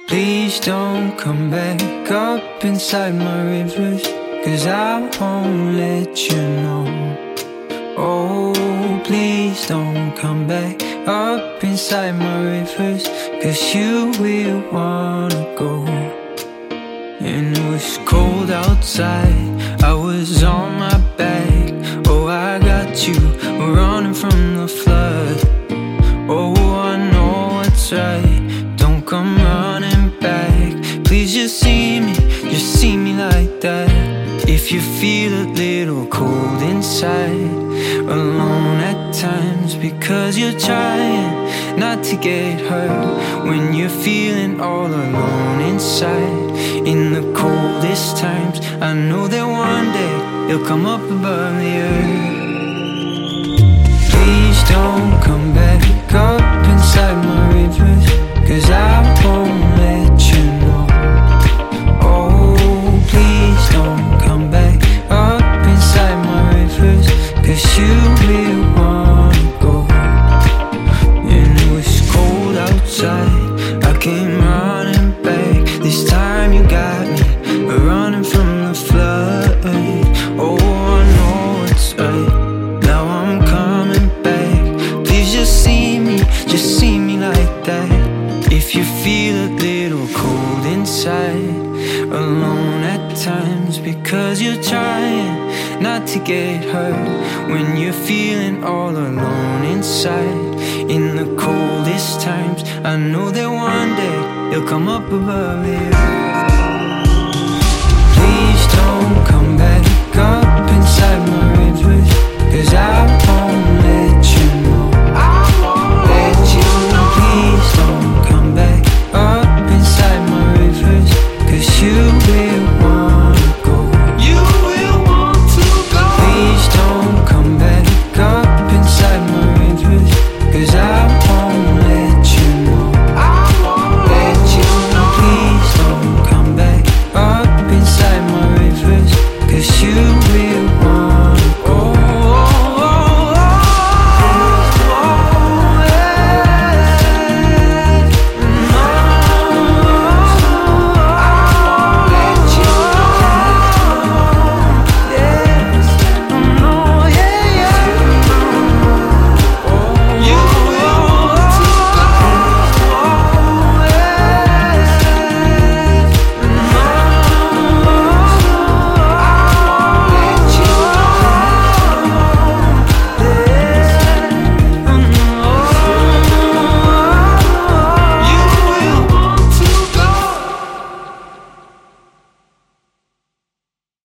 Please don't come back up inside my rivers, 'cause I won't let you know. Oh, please don't come back up inside my rivers, 'cause you will wanna go. And it was cold outside, I was on my back. Oh, I got you running from the flood. Oh, I know what's right, don't come running back. Please just see me like that. If you feel a little cold inside, alone at times, because you're trying not to get hurt. When you're feeling all alone inside, in the coldest times, I know that one day you'll come up above the earth. Please don't come back up inside my rivers, 'cause I won't let you know. Oh, please don't come back up inside my rivers, 'cause you will wanna go. And it was cold outside, I came running back. This time you got me running from the flood. Oh, I know it's right, now I'm coming back. Please just see me like that. If you feel a little cold inside, alone at times, because you're trying not to get hurt. When you're feeling all alone inside, in the coldest times, I know that one day you'll come up above the earth.